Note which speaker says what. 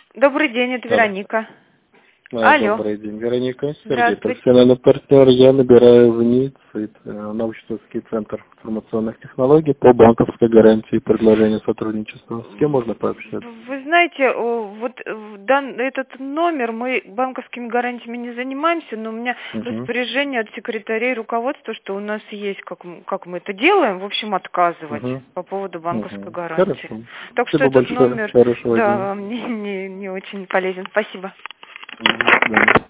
Speaker 1: Добрый день, это
Speaker 2: Алло.
Speaker 1: Вероника. Алло.
Speaker 2: Добрый день, Вероника. Сергей,
Speaker 1: Здравствуйте.
Speaker 2: профессиональный партнер. Я набираю в НИИ, научно-исследовательский центр информационных технологий по банковской гарантии предложения сотрудничества. С кем можно пообщаться?
Speaker 1: Вы знаете, вот этот номер, мы банковскими гарантиями не занимаемся, но у меня распоряжение от секретарей руководства, что у нас есть, как мы это делаем, в общем, отказывать по поводу банковской гарантии.
Speaker 2: Хорошо.
Speaker 1: Так что
Speaker 2: Спасибо
Speaker 1: этот
Speaker 2: большое.
Speaker 1: номер,
Speaker 2: Хорошего
Speaker 1: да,
Speaker 2: дня.
Speaker 1: вам не очень полезен. Спасибо.
Speaker 2: До свидания.